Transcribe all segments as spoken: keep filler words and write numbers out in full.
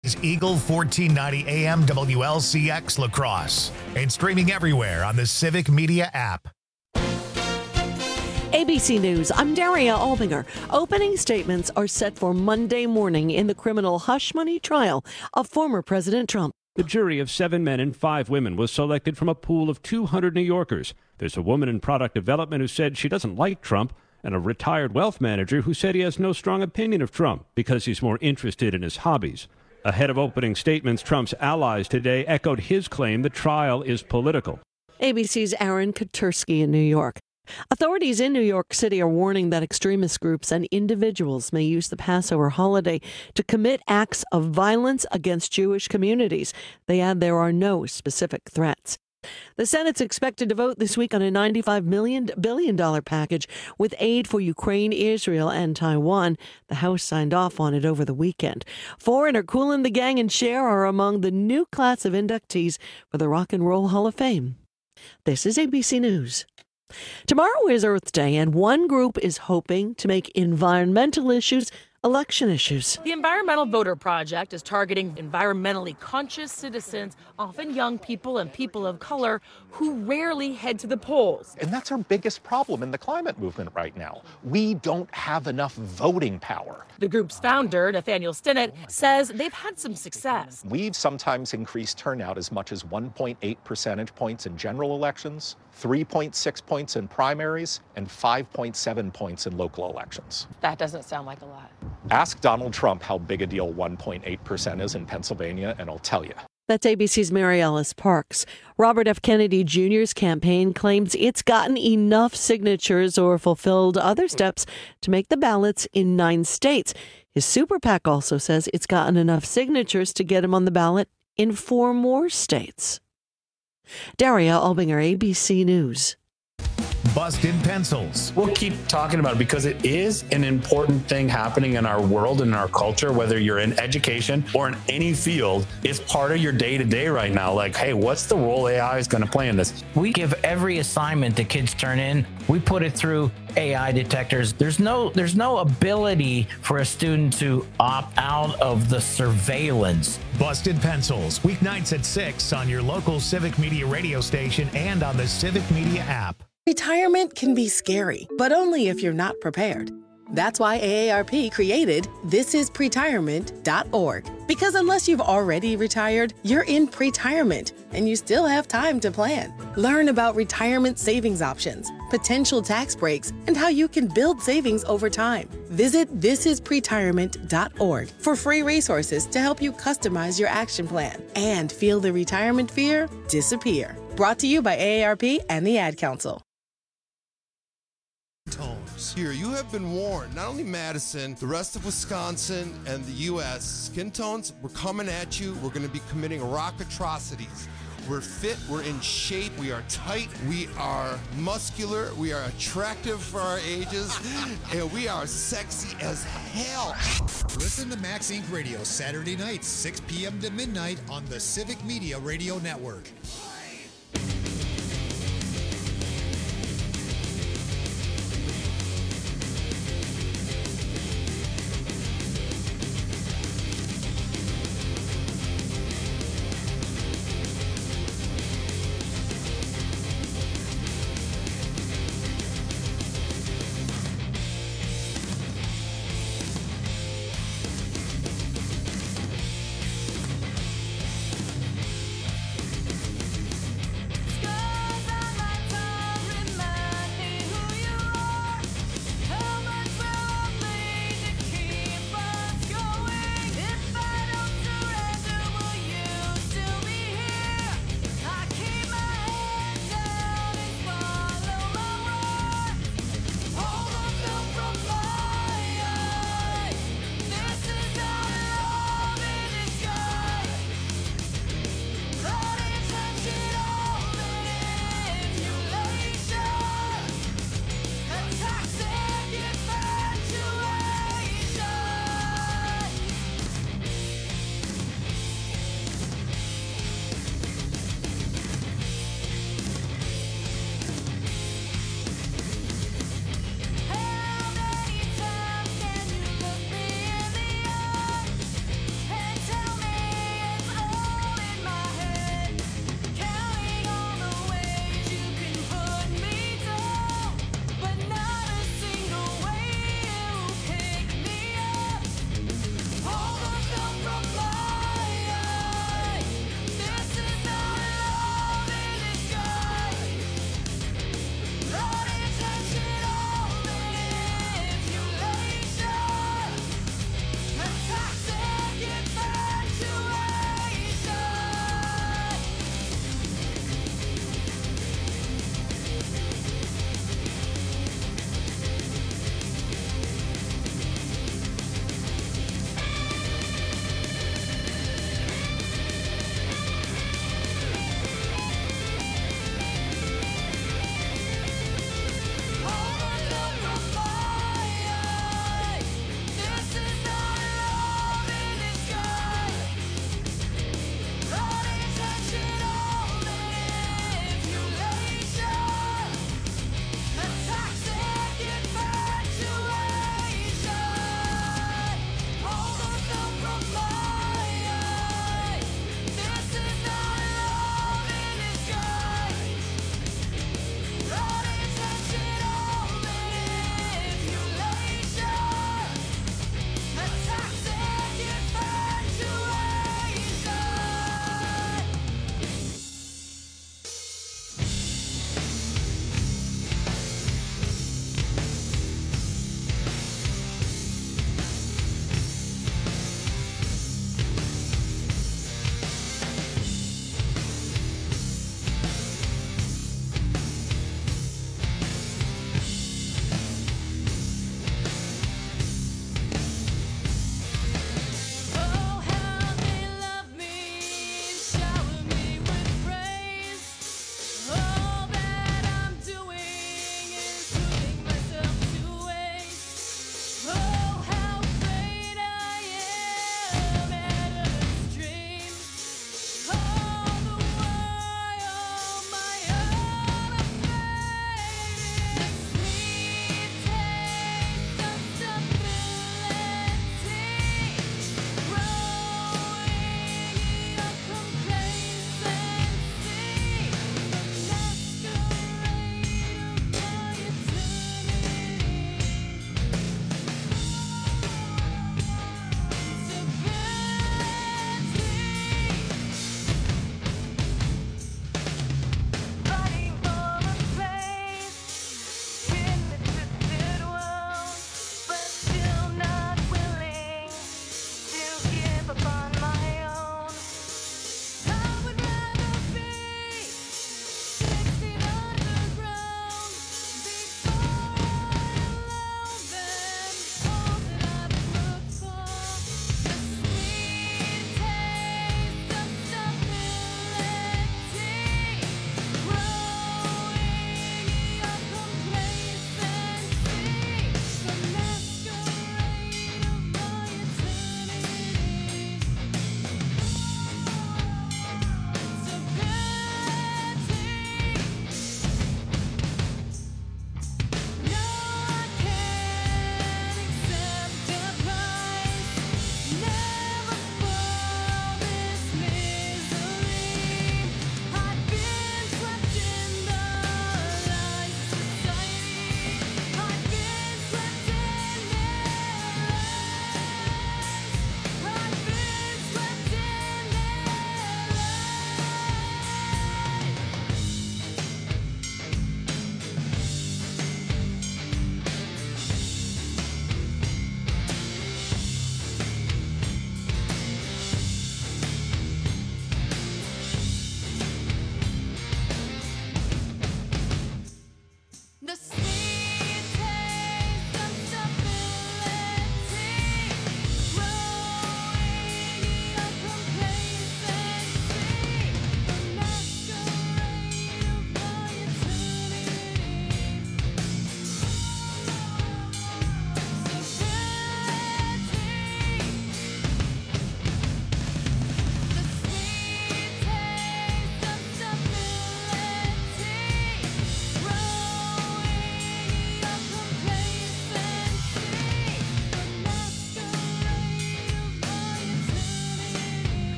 is Eagle fourteen ninety A M W L C X La Crosse and streaming everywhere on the Civic Media app. A B C News, I'm Daria Albinger. Opening statements are set for Monday morning in the criminal hush money trial of former President Trump. The jury of seven men and five women was selected from a pool of two hundred New Yorkers. There's a woman in product development who said she doesn't like Trump, and a retired wealth manager who said he has no strong opinion of Trump because he's more interested in his hobbies. Ahead of opening statements, Trump's allies today echoed his claim the trial is political. A B C's Aaron Katursky in New York. Authorities in New York City are warning that extremist groups and individuals may use the Passover holiday to commit acts of violence against Jewish communities. They add there are no specific threats. The Senate's expected to vote this week on a ninety-five billion dollars package with aid for Ukraine, Israel, and Taiwan. The House signed off on it over the weekend. Foreigner Kool and the Gang and Cher are among the new class of inductees for the Rock and Roll Hall of Fame. This is A B C News. Tomorrow is Earth Day, and one group is hoping to make environmental issues election issues. The Environmental Voter Project is targeting environmentally conscious citizens, often young people and people of color, who rarely head to the polls. And that's our biggest problem in the climate movement right now. We don't have enough voting power. The group's founder, Nathaniel Stinnett, says they've had some success. We've sometimes increased turnout as much as one point eight percentage points in general elections, three point six points in primaries, and five point seven points in local elections. That doesn't sound like a lot. Ask Donald Trump how big a deal one point eight percent is in Pennsylvania, and I'll tell you. That's A B C's Mary Ellis Parks. Robert F. Kennedy Junior's campaign claims it's gotten enough signatures or fulfilled other steps to make the ballots in nine states. His super PAC also says it's gotten enough signatures to get him on the ballot in four more states. Daria Albinger, A B C News. Busted pencils. We'll keep talking about it because it is an important thing happening in our world and in our culture, whether you're in education or in any field. It's part of your day-to-day right now. Like, hey, what's the role A I is going to play in this? We give every assignment that kids turn in, we put it through A I detectors. There's no there's no ability for a student to opt out of the surveillance. Busted Pencils, weeknights at six on your local Civic Media radio station and on the Civic Media app. Retirement can be scary, but only if you're not prepared. That's why A A R P created this is pretirement dot org. Because unless you've already retired, you're in pretirement, and you still have time to plan. Learn about retirement savings options, potential tax breaks, and how you can build savings over time. Visit this is pretirement dot org for free resources to help you customize your action plan and feel the retirement fear disappear. Brought to you by A A R P and the Ad Council. Tones. Here, you have been warned. Not only Madison, the rest of Wisconsin and the U S Skin tones, we're coming at you. We're going to be committing rock atrocities. We're fit, we're in shape, we are tight, we are muscular, we are attractive for our ages, and we are sexy as hell. Listen to Max Incorporated. Radio Saturday nights, six p.m. to midnight on the Civic Media Radio Network.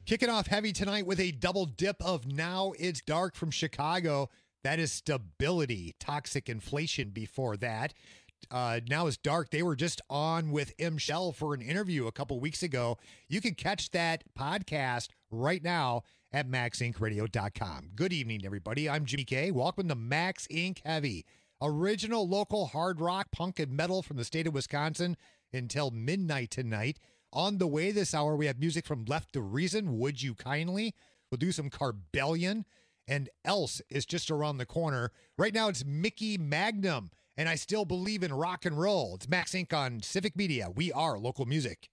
Kicking off heavy tonight with a double dip of Now It's Dark from Chicago. That is Stability. Toxic Inflation before that. Uh, Now It's Dark. They were just on with M. Shell for an interview a couple weeks ago. You can catch that podcast right now at max inc radio dot com. Good evening, everybody. I'm Jimmy K. Welcome to Max Incorporated. Heavy. Original local hard rock, punk, and metal from the state of Wisconsin until midnight tonight. On the way this hour, we have music from Left to Reason, Would You Kindly? We'll do some Carbellion, and Else is just around the corner. Right now, it's Mickey Magnum, and I still believe in rock and roll. It's Max Incorporated on Civic Media. We are local music.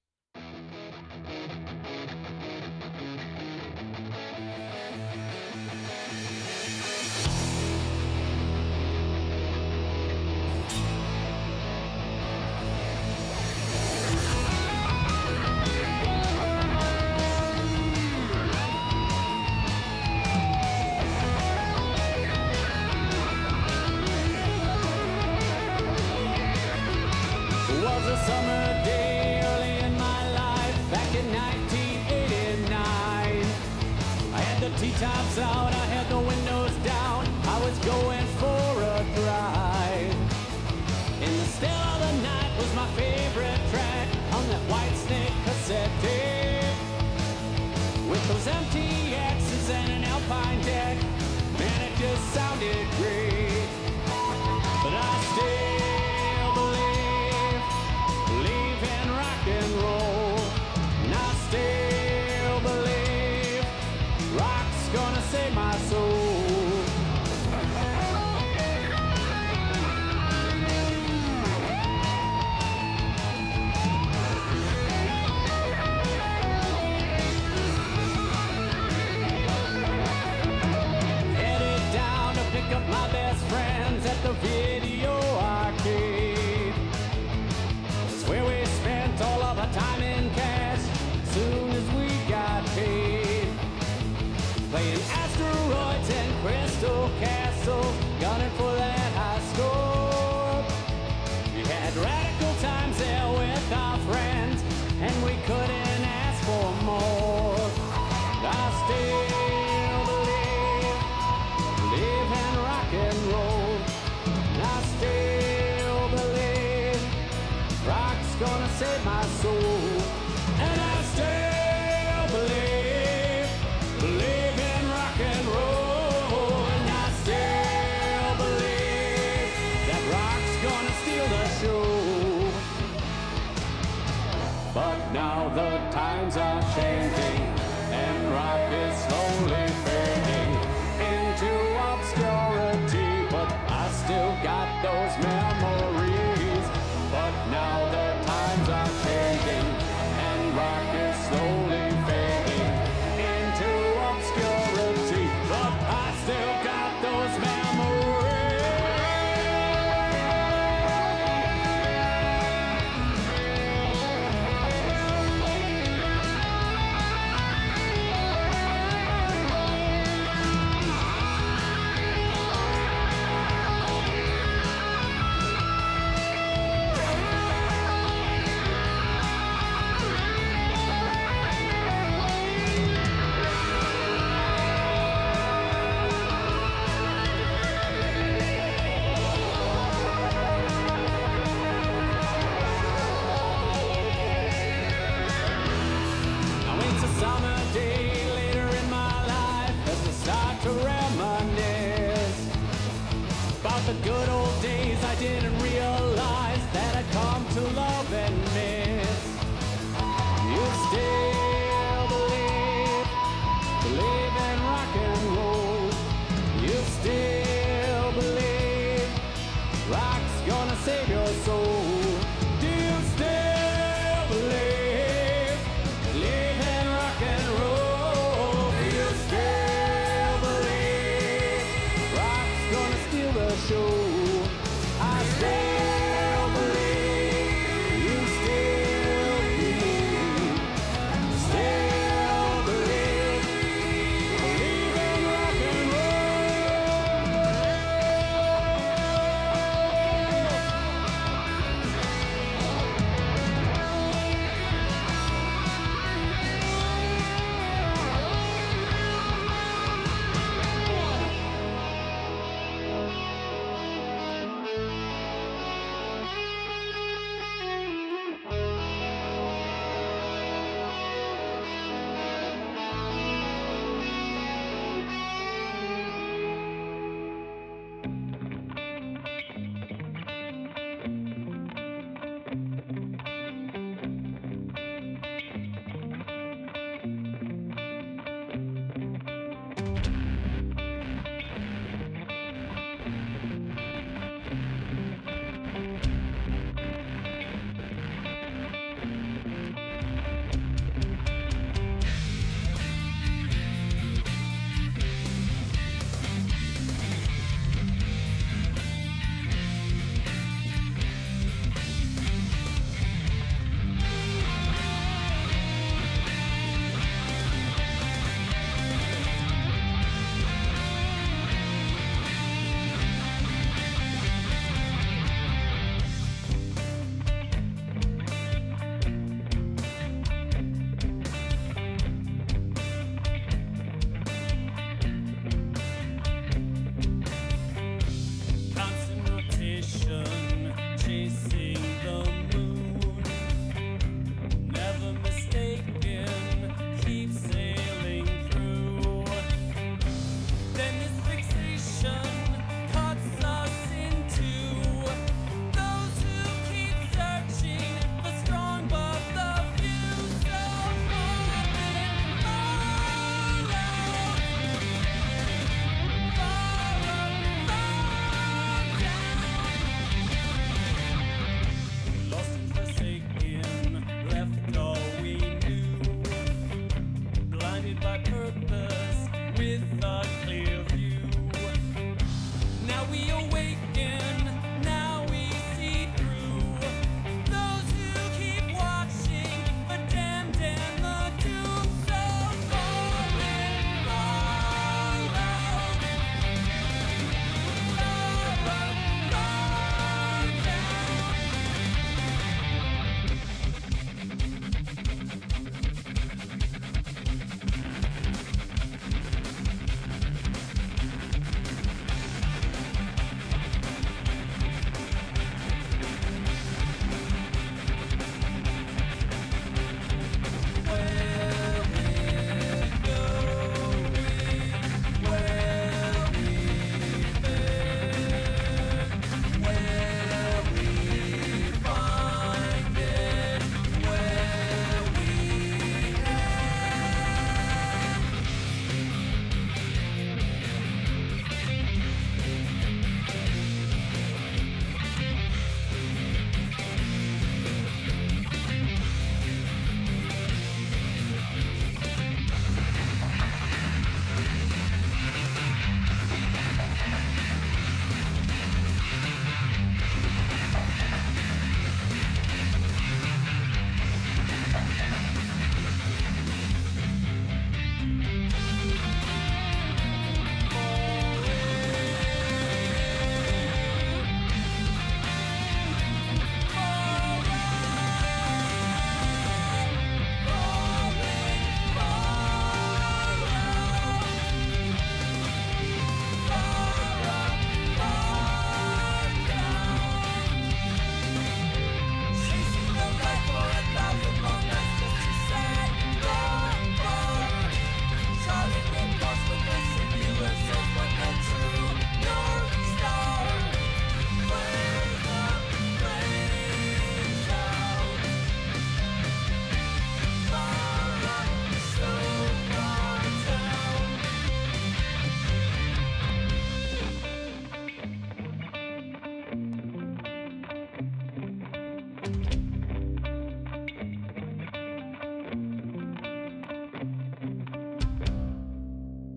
Tops out, I had the windows down, I was going for a drive. In the still of the night was my favorite track on that White Snake cassette tape. With those M T X's and an Alpine deck, man, it just sounded great. But I still believe, believe in rock and roll. And I still believe rock's gonna save my soul. Headed down to pick up my best friends at the video arcade. It's where we spent all of our time in cash soon as we got paid. Playing Asteroids and Crystal Castle, gunning for that high score. We had radical times there with our friends, and we couldn't ask for more. I still believe, believe in rock and roll. And I still believe rock's gonna save my soul. And I still believe, believe in rock and roll. And I still believe that rock's gonna steal the show. But now the times are changing, and rock is slowly fading into obscurity. But I still got those memories. But now the times are changing, and rock is slowly fading into obscurity. But I still got those memories. Now it's a summer day later in my life as I start to reminisce about the good old days. I didn't realize that I'd come to love and miss. You still believe, believe in rock and roll. You still believe rock's gonna save your soul. Do you still believe, believe in rock and roll? Do you still believe rock's gonna steal the show? I still believe, you still believe, still believe, believe in rock and roll.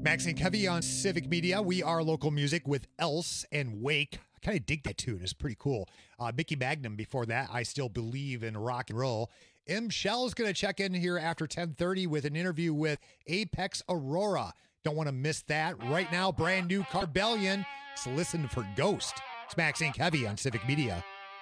Max and Kevy on Civic Media. We are local music with Else and Wake. I kind of dig that tune. It's pretty cool. Uh, Mickey Magnum before that. I Still Believe in Rock and Roll. M. Shell's going to check in here after ten thirty with an interview with Apex Aurora. Don't want to miss that. Right now, brand new Carbellion. So listen for Ghost. It's Max and Kevy on Civic Media.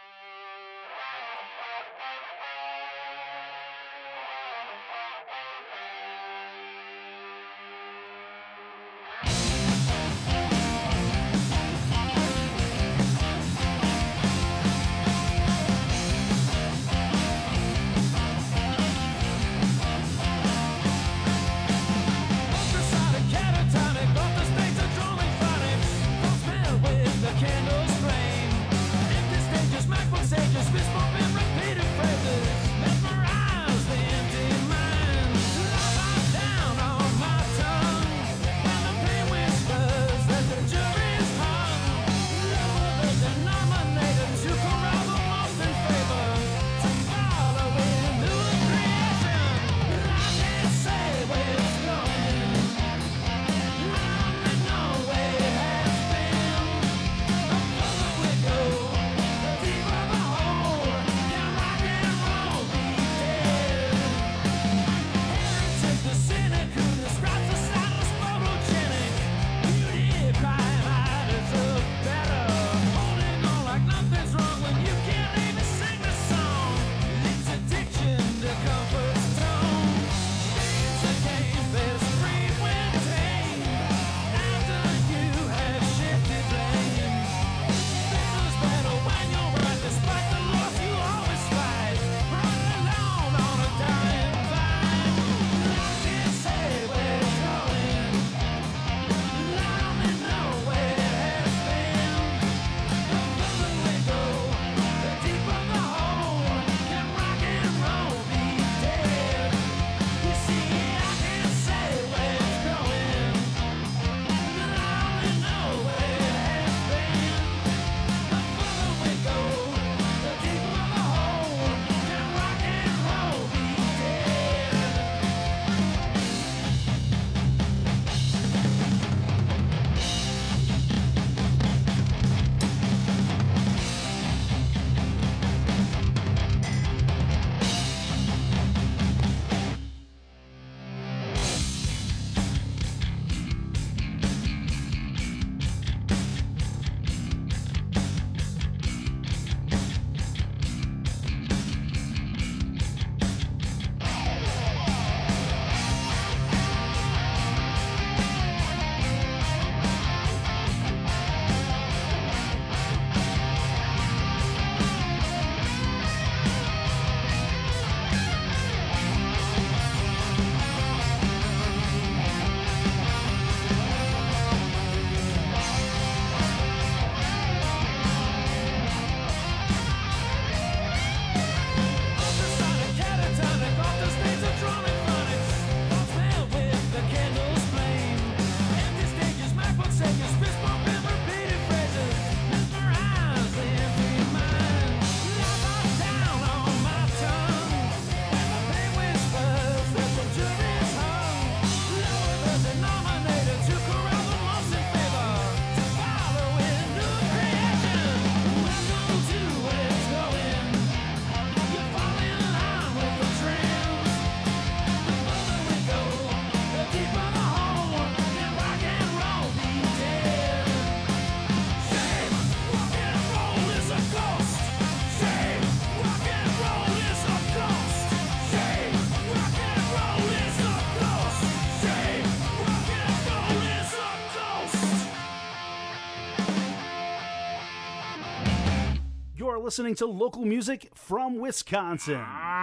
You're listening to local music from Wisconsin.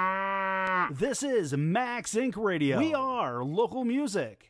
This is Max Incorporated. Radio. We are local music.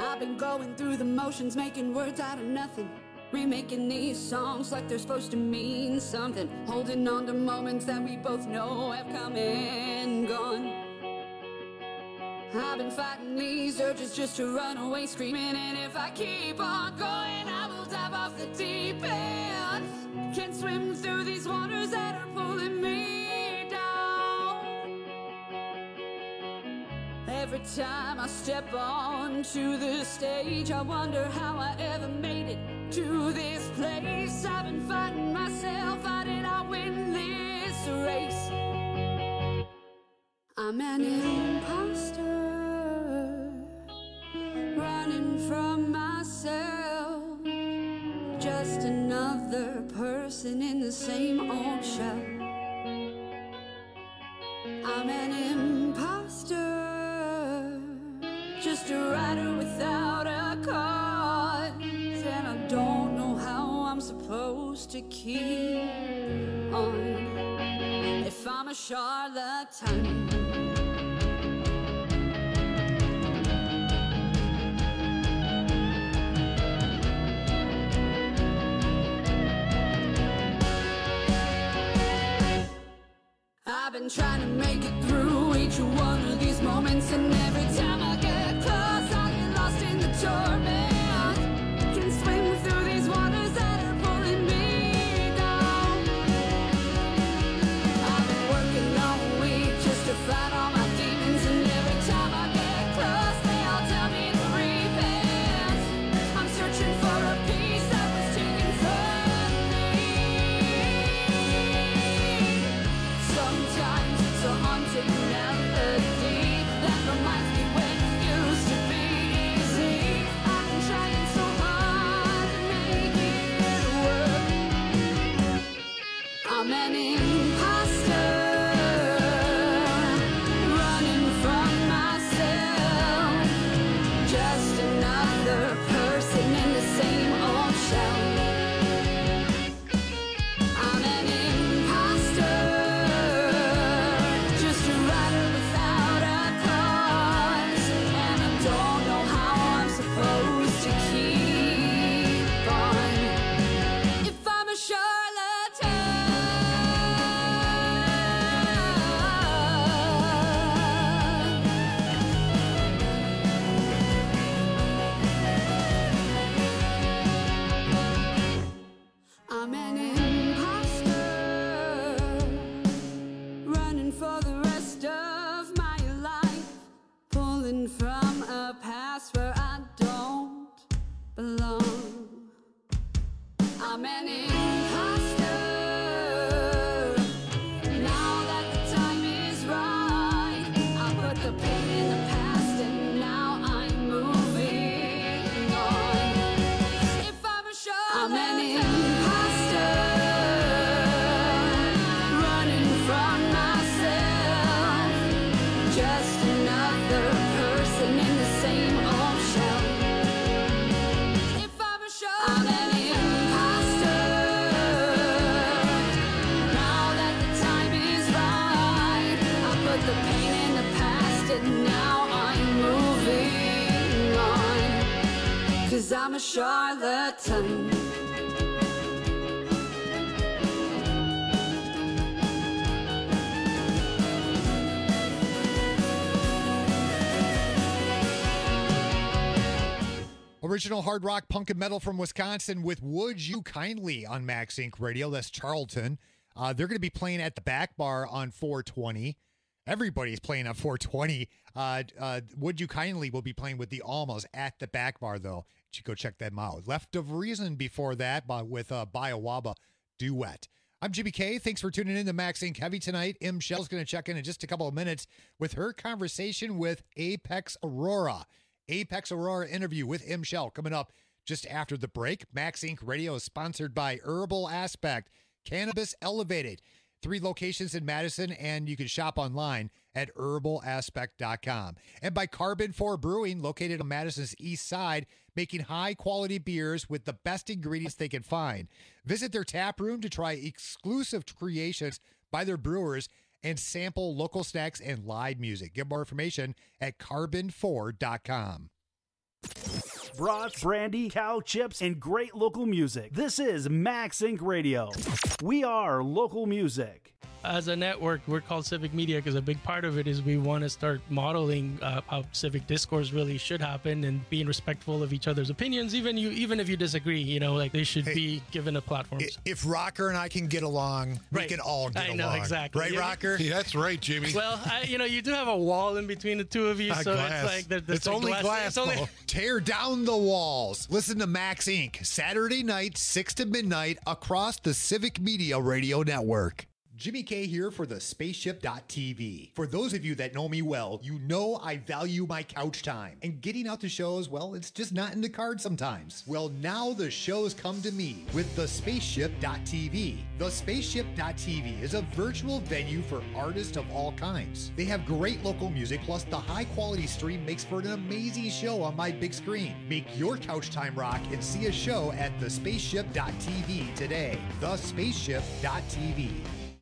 I've been going through the motions, making words out of nothing. Remaking these songs like they're supposed to mean something. Holding on to moments that we both know have come and gone. I've been fighting these urges just to run away screaming. And if I keep on going, I will dive off the deep end. Can't swim through these waters that are pulling me down. Every time I step onto the stage, I wonder how I ever made it to this place. I've been fighting myself, how did I win this race? I'm an imposter, running from myself. Just another person in the same old shell. I'm an imposter, just a writer without a cause. And I don't know how I'm supposed to keep on if I'm a charlatan. I've been trying to make it through each one of these moments, and every time I get close, I get lost in the torment. Can swim through these waters that are pulling me down. I've been working all week just to fight all my demons, and every time I get close, they all tell me to repent. I'm searching for a piece that was taken from me. Sometimes it's a haunting melody that reminds me when it used to be easy. I've been trying so hard to make it work. I'm an imposter, running from myself. Just another person in the same old shell. I'm an imposter, just a writer without a cause. And I don't know how I'm supposed to keep on if I'm a charlatan. I'm an imposter, running for the rest of my life, pulling from a past where I don't belong. I'm an imposter, now that the time is right. I put the pain in the past and now I'm moving on. If I'm a charlatan, I'm an imposter, running from myself. Just another person in the same old shell. If I'm a charlatan, I'm an imposter, now that the time is right. I put the pain in the past and now I'm moving on. 'Cause I'm a charlatan. Original hard rock, punk, and metal from Wisconsin with Would You Kindly on Max Inc Radio. That's Charlton. Uh, they're going to be playing at the Back Bar on four twenty. Everybody's playing on four twenty. Uh, uh, Would You Kindly will be playing with the Almas at the Back Bar, though. You should go check them out. Left of Reason before that by, with uh, Biowaba Duet. I'm Jimmy K. Thanks for tuning in to Max Inc Heavy tonight. M. Shell's going to check in in just a couple of minutes with her conversation with Apex Aurora. Apex Aurora interview with M. Shell coming up just after the break. Max Inc Radio is sponsored by Herbal Aspect, Cannabis Elevated. Three locations in Madison, and you can shop online at herbal aspect dot com. And by Carbon four Brewing, located on Madison's east side, making high-quality beers with the best ingredients they can find. Visit their tap room to try exclusive creations by their brewers and sample local snacks and live music. Get more information at carbon four dot com. Brats, brandy, cow chips, and great local music. This is Max Inc Radio. We are local music. As a network, we're called Civic Media because a big part of it is we want to start modeling uh, how civic discourse really should happen and being respectful of each other's opinions, even you, even if you disagree. You know, like they should hey, be given a platform. If Rocker and I can get along, right. we can all get along. I know, along. exactly. Right, yeah. Rocker? Yeah, that's right, Jimmy. Well, I, you know, you do have a wall in between the two of you, uh, so glass. it's like there, there's it's only glass. glass. It's only... Tear down the walls. Listen to Max Incorporated. Saturday night, six to midnight, across the Civic Media Radio Network. Jimmy K here for the spaceship dot T V. For those of you that know me well, you know I value my couch time. And getting out to shows, well, it's just not in the cards sometimes. Well, now the shows come to me with the spaceship dot T V. The spaceship dot T V is a virtual venue for artists of all kinds. They have great local music, plus the high quality stream makes for an amazing show on my big screen. Make your couch time rock and see a show at the spaceship dot T V today. the spaceship dot T V.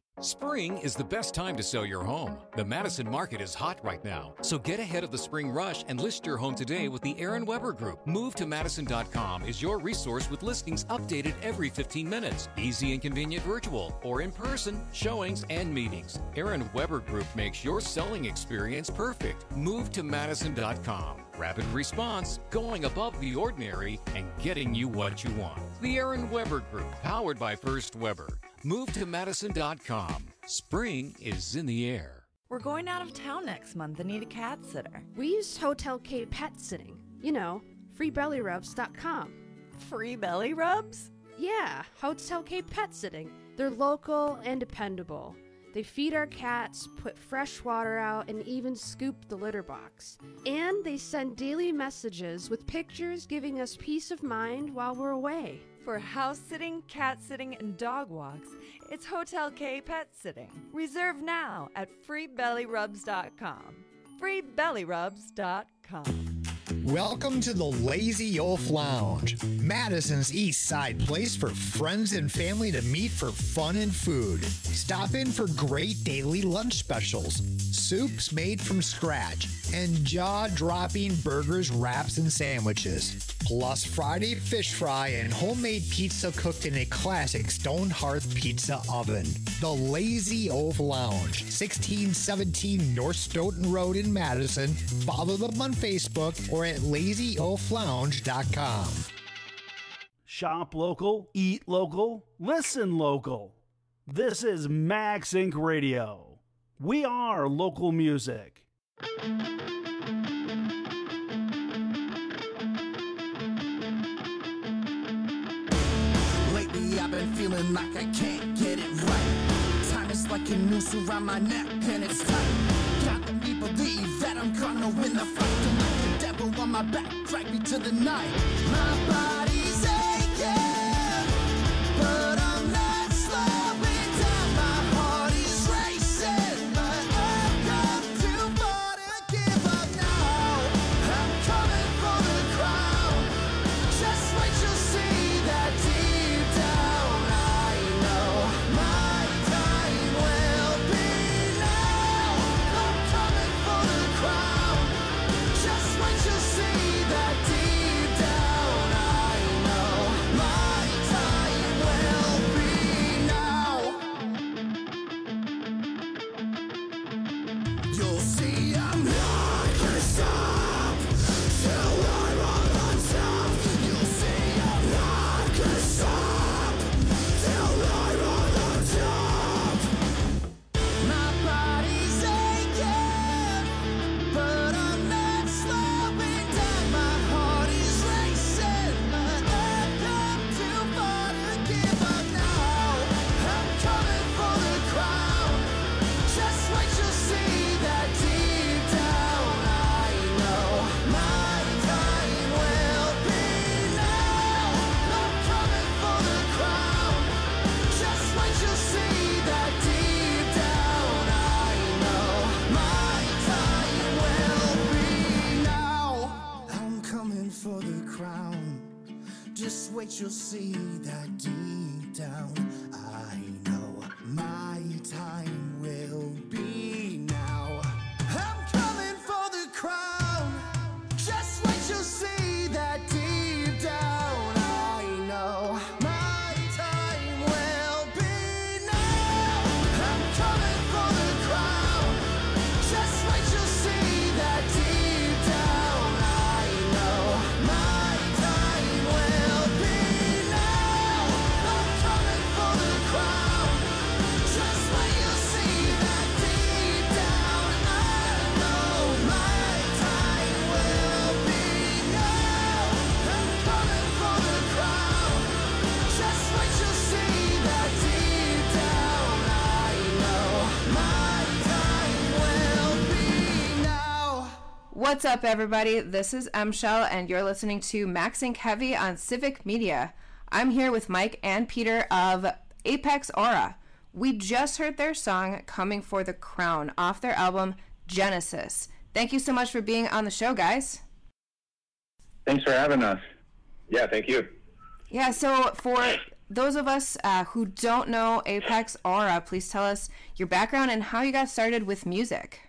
Spring is the best time to sell your home. The Madison market is hot right now, so get ahead of the spring rush and list your home today with the Aaron Weber Group. Move to Madison dot com is your resource with listings updated every fifteen minutes. Easy and convenient virtual or in person showings and meetings. Aaron Weber Group makes your selling experience perfect. Move to Madison dot com. Rapid response, going above the ordinary, and getting you what you want. The Aaron Weber Group, powered by First Weber. Move to Madison dot com. Spring is in the air. We're going out of town next month and need a cat sitter. We use Hotel K Pet Sitting. You know, free belly rubs dot com. Free belly rubs? Yeah, Hotel K Pet Sitting. They're local and dependable. They feed our cats, put fresh water out, and even scoop the litter box. And they send daily messages with pictures giving us peace of mind while we're away. For house sitting, cat sitting, and dog walks, it's Hotel K Pet Sitting. Reserve now at free belly rubs dot com. free belly rubs dot com. Welcome to the Lazy Oaf Lounge, Madison's East Side place for friends and family to meet for fun and food. Stop in for great daily lunch specials, soups made from scratch, and jaw-dropping burgers, wraps, and sandwiches. Plus Friday fish fry and homemade pizza cooked in a classic stone hearth pizza oven. The Lazy Oaf Lounge, sixteen seventeen North Stoughton Road in Madison. Follow them on Facebook or at lazy oaf lounge dot com. Shop local, eat local, listen local. This is Max Incorporated. Radio. We are local music. Lately I've been feeling like I can't get it right. Time is like a noose around my neck and it's tight. Got me believe that I'm gonna win the fight. Don't let the devil on my back drag me to the night. My body's aching, but I'm not slowing down. My heart is racing, but I've come too far to give up now. I'm coming for the crown. Just wait, you'll see that deep down I know my time will be now. I'm coming for the crown. Just wait, you'll see that deep down I know my time will be now. You'll see I'm not gonna stop till I'm on top. You'll see I'm not gonna stop till I'm on top. My body's aching, but I'm not slowing down. My heart is racing, but I've come too far to give up now. I'm coming for the crown. Just wait, you'll see that deep down I know my time will be now. I'm coming for the crown. Just wait, you'll see that deep down I know my time will be now. I'm coming for the crown. Just wait, you'll see that deep down I know my time will be now. I'm coming for the crown. Just wait, you'll see What's up, everybody? This is M. Shell, and you're listening to Max Inc Heavy on Civic Media. I'm here with Mike and Peter of Apex Aura. We just heard their song, Coming for the Crown, off their album, Genesis. Thank you so much for being on the show, guys. Thanks for having us. Yeah, thank you. Yeah, so for those of us uh, who don't know Apex Aura, please tell us your background and how you got started with music.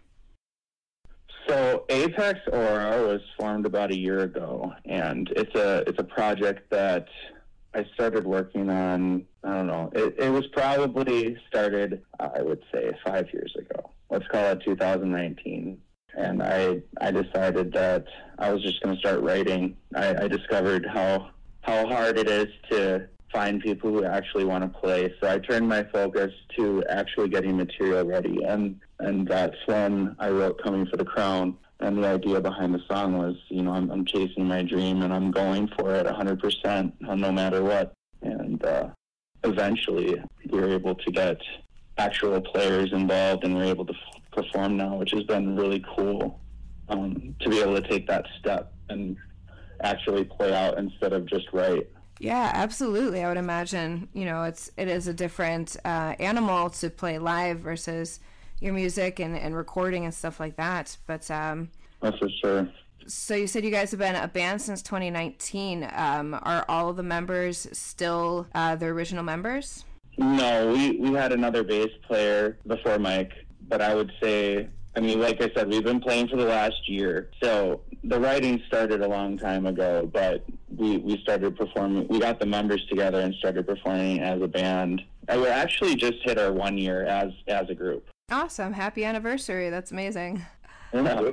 So Apex Aura was formed about a year ago, and it's a it's a project that I started working on, I don't know, it, it was probably started, I would say, five years ago. Let's call it two thousand nineteen. And I I decided that I was just going to start writing. I, I discovered how how hard it is to find people who actually want to play. So I turned my focus to actually getting material ready. And, and that's when I wrote Coming for the Crown. And the idea behind the song was, you know, I'm, I'm chasing my dream and I'm going for it one hundred percent no matter what. And uh, eventually we were able to get actual players involved, and we're able to f- perform now, which has been really cool um, to be able to take that step and actually play out instead of just write. Yeah, absolutely. I would imagine, you know, it's it is a different uh, animal to play live versus your music and, and recording and stuff like that. But um, that's for sure. So you said you guys have been a band since twenty nineteen. Um, are all of the members still uh, the original members? No, we, we had another bass player before Mike, but I would say, I mean, like I said, we've been playing for the last year. So the writing started a long time ago, but we, we started performing. We got the members together and started performing as a band. And we actually just hit our one year as as a group. Awesome. Happy anniversary. That's amazing. Yeah.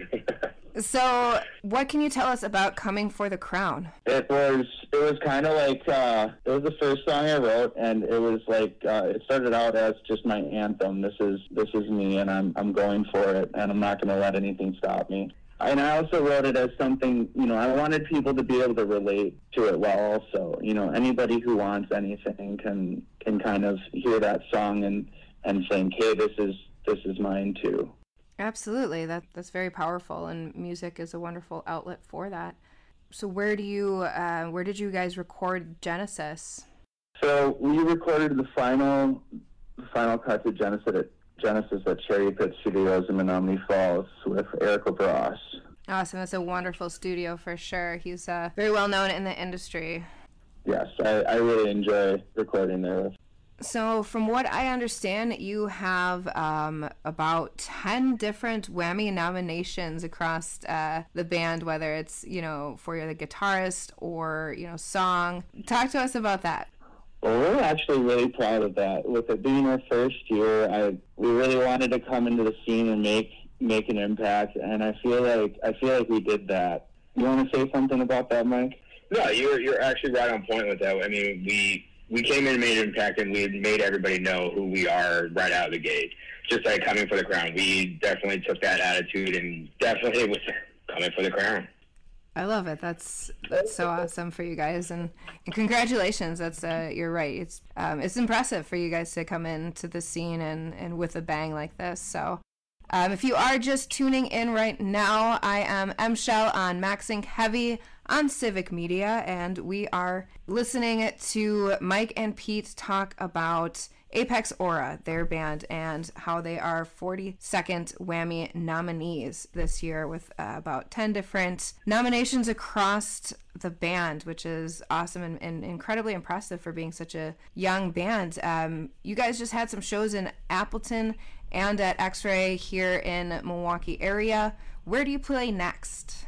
So what can you tell us about Coming for the Crown? It was it was kind of like, uh, it was the first song I wrote, and it was like, uh, it started out as just my anthem. This is this is me, and I'm I'm going for it, and I'm not going to let anything stop me. And I also wrote it as something, you know, I wanted people to be able to relate to it well also. You know, anybody who wants anything can can kind of hear that song and, and think, hey, this is this is mine too. Absolutely. That that's very powerful, and music is a wonderful outlet for that. So where do you uh, where did you guys record Genesis? So we recorded the final the final cut to Genesis at Genesis at Cherry Pit Studios in Menominee Falls with Eric LaBrosse. Awesome. That's a wonderful studio for sure. He's uh, very well known in the industry. Yes, I, I really enjoy recording there. So from what I understand, you have um, about ten different Whammy nominations across uh, the band, whether it's, you know, for the guitarist or, you know, song. Talk to us about that. Well, we're actually really proud of that. With it being our first year, I we really wanted to come into the scene and make make an impact, and I feel like I feel like we did that. You want to say something about that, Mike? No, you're you're actually right on point with that. I mean, we we came in and made an impact, and we made everybody know who we are right out of the gate. Just like Coming for the Crown, we definitely took that attitude and definitely was coming for the crown. I love it. That's that's so awesome for you guys, and, and congratulations. That's uh, you're right. It's um, it's impressive for you guys to come into the scene and, and with a bang like this. So, um, if you are just tuning in right now, I am M Shell on Max Inc Heavy on Civic Media, and we are listening to Mike and Pete talk about Apex Aura, their band, and how they are forty-second Whammy nominees this year with uh, about ten different nominations across the band, which is awesome and, and incredibly impressive for being such a young band. Um, you guys just had some shows in Appleton and at X-Ray here in Milwaukee area. Where do you play next?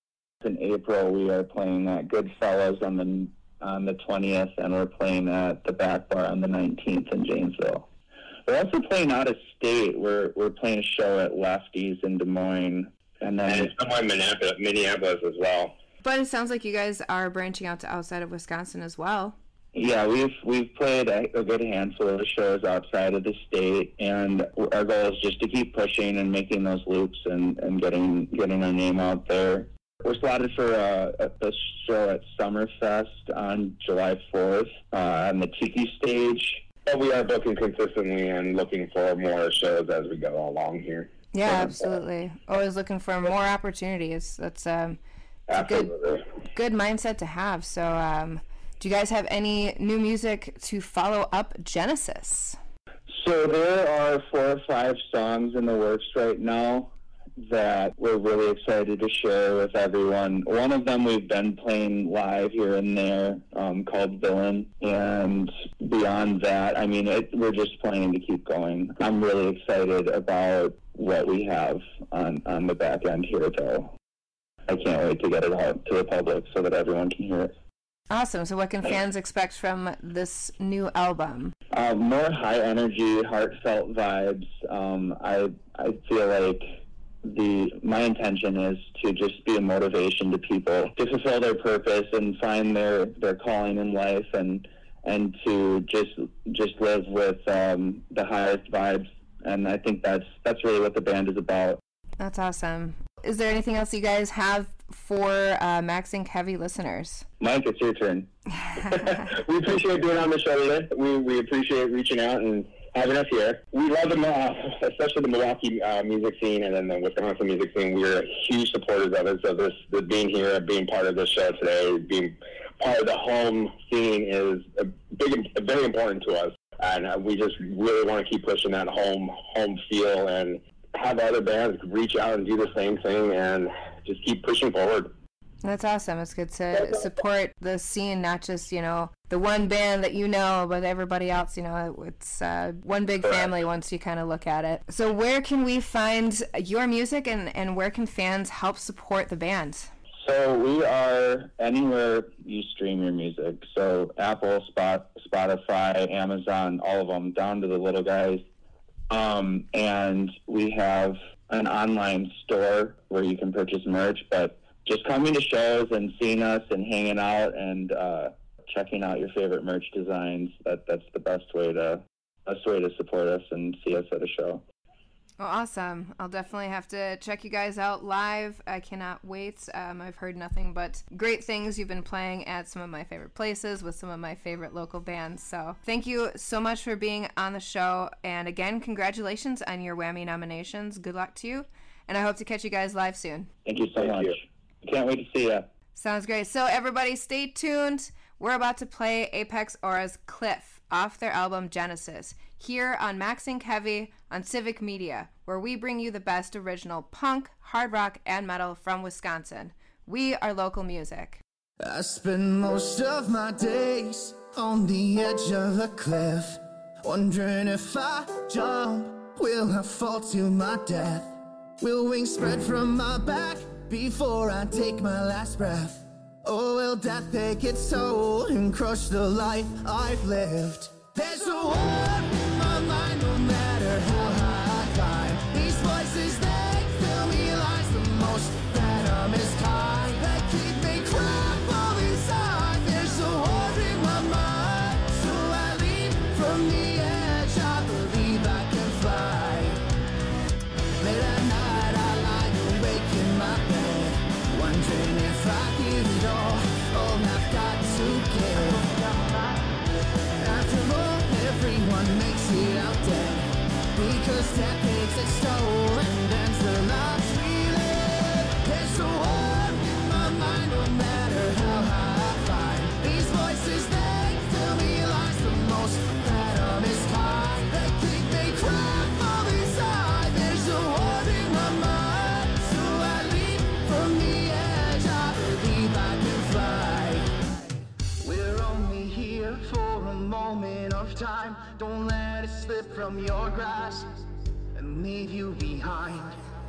In April, we are playing at Goodfellas on the on the twentieth, and we're playing at the Back Bar on the nineteenth in Janesville. We're also playing out of state. We're we're playing a show at Lefties in Des Moines, and then and somewhere in Minneapolis, Minneapolis as well. But it sounds like you guys are branching out to outside of Wisconsin as well. Yeah, we've we've played a, a good handful of shows outside of the state, and our goal is just to keep pushing and making those loops and, and getting getting our name out there. We're slotted for a, a show at Summerfest on July fourth uh, on the Tiki stage. But we are booking consistently and looking for more shows as we go along here. Yeah, absolutely. Always looking for more opportunities. That's um, it's a good, good mindset to have. So, um, do you guys have any new music to follow up Genesis? So there are four or five songs in the works right now that we're really excited to share with everyone. One of them we've been playing live here and there, um, called Villain. And beyond that, I mean, it, we're just planning to keep going. I'm really excited about what we have on, on the back end here, though. I can't wait to get it out to the public so that everyone can hear it. Awesome. So what can fans expect from this new album? Uh, more high energy, heartfelt vibes. Um, I I feel like the my intention is to just be a motivation to people to fulfill their purpose and find their, their calling in life, and and to just just live with um, the highest vibes. And I think that's that's really what the band is about. That's awesome. Is there anything else you guys have for uh, Max Inc Heavy listeners? Mike, it's your turn. We appreciate being on the show today. We we appreciate reaching out and having us here. We love the, uh, especially the Milwaukee uh, music scene and then the Wisconsin music scene. We're huge supporters of it. So this, this being here, being part of this show today, being part of the home scene is a big, very important to us. And uh, we just really want to keep pushing that home home feel and have other bands reach out and do the same thing and just keep pushing forward. That's awesome. It's good to support the scene, not just, you know, the one band that you know, but everybody else, you know, it's uh, one big family once you kind of look at it. So where can we find your music, and, and where can fans help support the band? So we are anywhere you stream your music. So Apple, Spot, Spotify, Amazon, all of them, down to the little guys. Um, and we have an online store where you can purchase merch, but just coming to shows and seeing us and hanging out and uh, checking out your favorite merch designs, that that's the best way to best way to support us and see us at a show. Well, awesome. I'll definitely have to check you guys out live. I cannot wait. Um, I've heard nothing but great things. You've been playing at some of my favorite places with some of my favorite local bands. So thank you so much for being on the show. And again, congratulations on your Whammy nominations. Good luck to you. And I hope to catch you guys live soon. Thank you so Thank much. You. Can't wait to see you. Sounds great. So everybody stay tuned. We're about to play Apex Aura's Cliff off their album Genesis here on Max Inc Heavy on Civic Media, where we bring you the best original punk, hard rock, and metal from Wisconsin. We are local music. I spend most of my days on the edge of a cliff, wondering if I jump, will I fall to my death? Will wings spread from my back before I take my last breath? Or will death take its toll and crush the life I've lived? There's a war in my mind no matter how high I climb. These voices, they fill me lies, the most venomous kind that keep me crumbled inside. There's a war in my mind, so I leap from the edge. I believe I can fly. Late at night I lie awake in my bed, wondering if I give it all, all I've got to give. After all, everyone makes it out dead, because death takes its toll and ends the lives we live. There's a war in my mind no matter how high I climb. These voices, they fill me lies, the most venomous kind that keep me crumbled inside. There's a war in my mind, so I leap from the edge. I believe I can fly. We're only here for a moment of time. Don't let it slip from your grasp and leave you behind.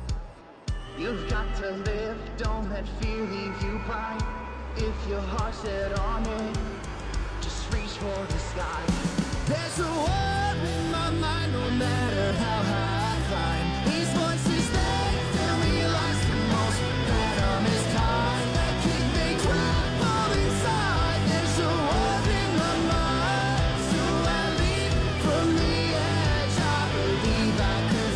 You've got to live, don't let fear leave you blind. If your heart's set on it, just reach for the sky. There's a war in my mind no matter how high I climb. These voices, they fill me lies, the most venomous kind that keep me crumbled inside. There's a war in my mind, so I leap from the edge. I believe I can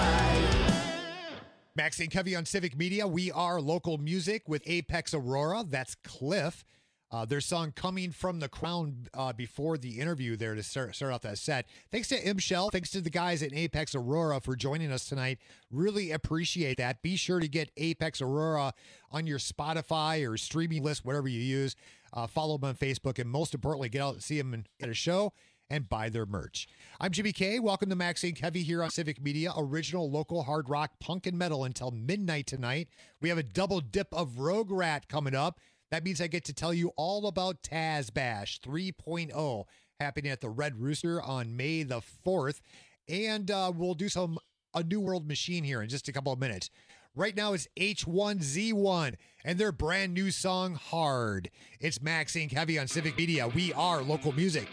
fly. Max Inc Heavy on Civic Media. We are local music with Apex Aurora. That's Cliff. Uh, their song Coming From the Crown uh, before the interview there to start, start off that set. Thanks to M. Shell. Thanks to the guys at Apex Aurora for joining us tonight. Really appreciate that. Be sure to get Apex Aurora on your Spotify or streaming list, whatever you use. Uh, follow them on Facebook, and most importantly, get out and see them at a show and buy their merch. I'm Jimmy K. Welcome to Max Inc Heavy here on Civic Media, original local hard rock, punk, and metal until midnight tonight. We have a double dip of Rogue Rat coming up. That means I get to tell you all about Taz Bash three point oh happening at the Red Rooster on May the fourth. And uh, we'll do some A New World Machine here in just a couple of minutes. Right now it's H one Z one and their brand new song, Hard. It's Max Inc Heavy on Civic Media. We are local music.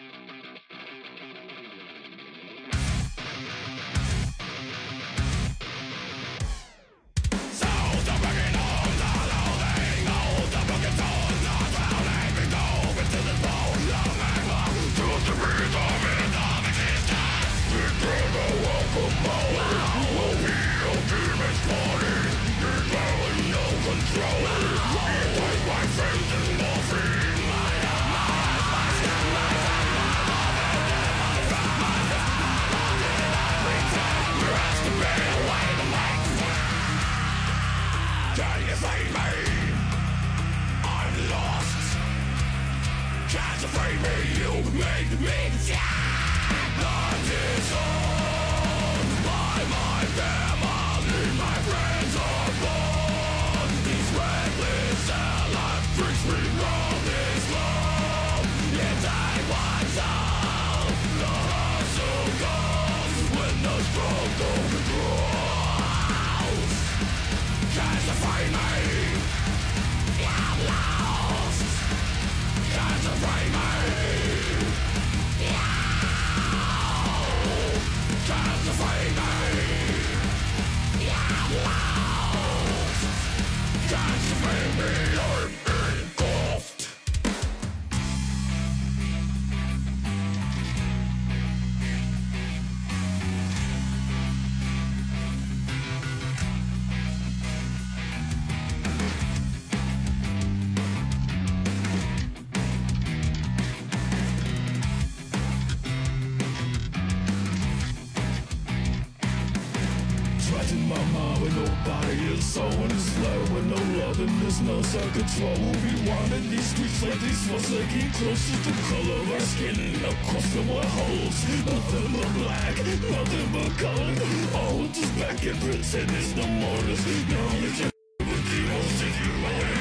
Control, we wanted these streets like these ones that keep close to the color of our skin. Across the wall holes, nothing but black, nothing but color. All just back and pretend it's no more. Now it's just with you, I'll see you away.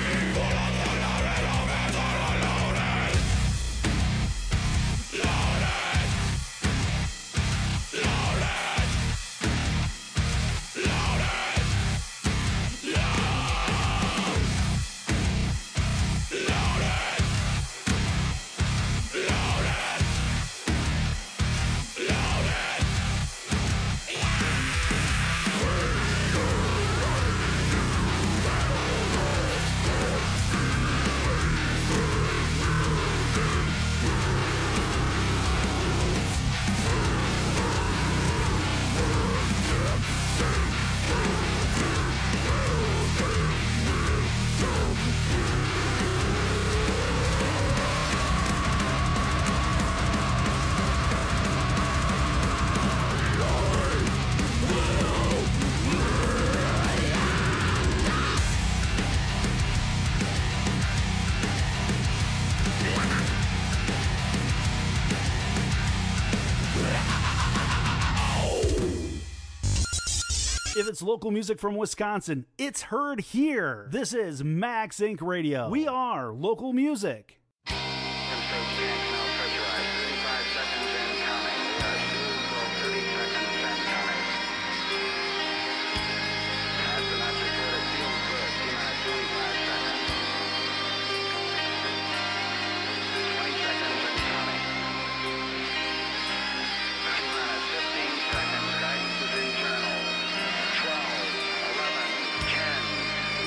If it's local music from Wisconsin, it's heard here. This is Max Inc Radio. We are local music.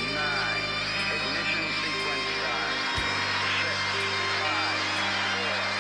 Ignition sequence start. Six, five, four,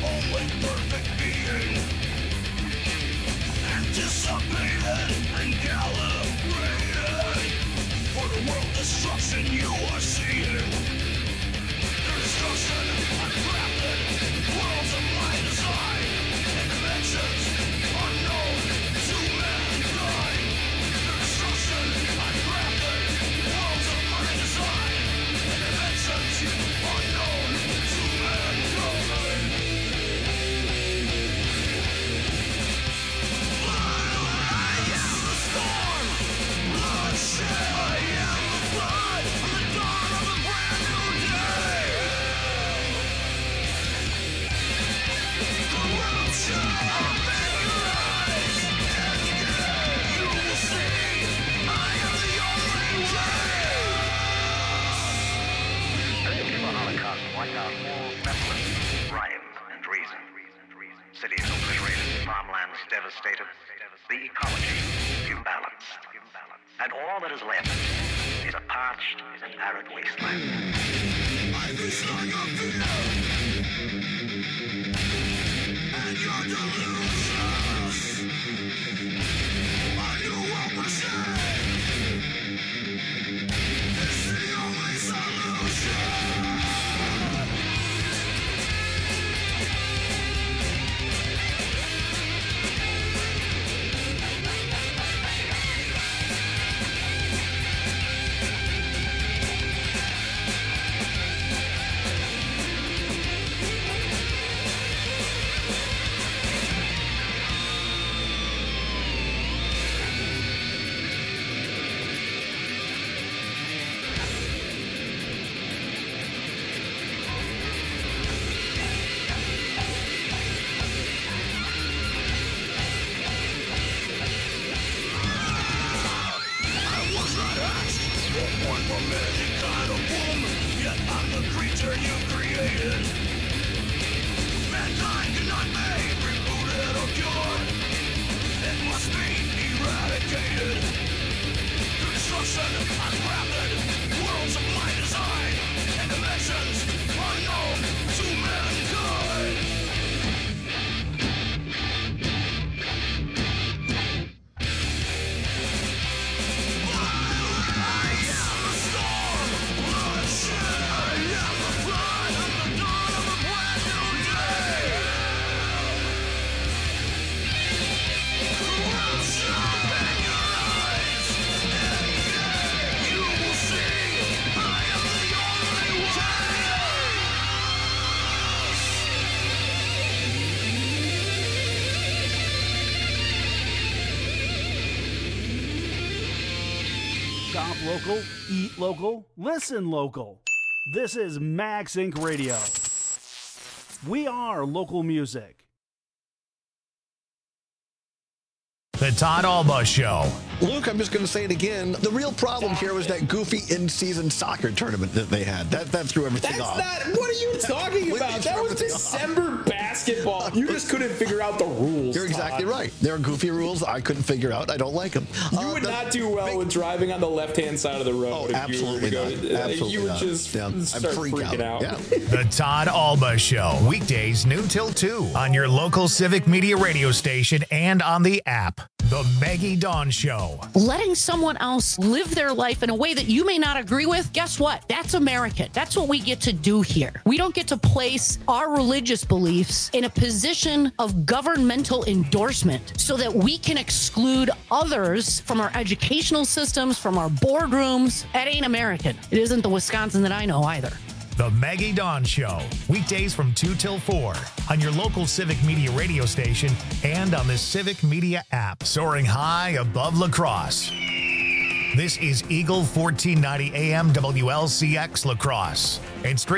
only perfect being, anticipated and calibrated for the world destruction you are seeing. The destruction uncrafted, worlds of my design, and dimensions unknown to mankind. The destruction uncrafted, worlds of my design, and dimensions unknown to mankind. I am the storm, bloodshed. I am the flood, I'm the dawn of a brand new day. Corruption open your eyes, and you will see I am the only way. The nuclear holocaust wiped out all semblance, rhyme, and reason. Cities obliterated, farmlands devastated, the ecology imbalanced. And all that is left is a parched and arid wasteland. Life is like a fear, and your delusions. A new world machine is the only solution. Shop local, eat local, listen local. This is Max Inc Radio. We are local music. The Todd Alba Show. Luke, I'm just going to say it again. The real problem here was that goofy in-season soccer tournament that they had. That that threw everything That's off. not. What are you talking about? That was December basketball. You just couldn't figure out the rules. You're exactly Todd. right. There are goofy rules I couldn't figure out. I don't like them. You Uh, would the not do well big- with driving on the left-hand side of the road. Oh, if absolutely you were to not. go, Absolutely You would not. just Yeah, I'd start freak freaking out. out. The Todd Alba Show. Weekdays noon till two on your local Civic Media radio station and on the app. The Maggie Dawn Show. Letting someone else live their life in a way that you may not agree with, guess what? That's American. That's what we get to do here. We don't get to place our religious beliefs in a position of governmental endorsement so that we can exclude others from our educational systems, from our boardrooms. That ain't American. It isn't the Wisconsin that I know either. The Maggie Dawn Show. Weekdays from two till four on your local Civic Media radio station and on the Civic Media app. Soaring high above La Crosse. This is Eagle fourteen ninety A M W L C X La Crosse and streaming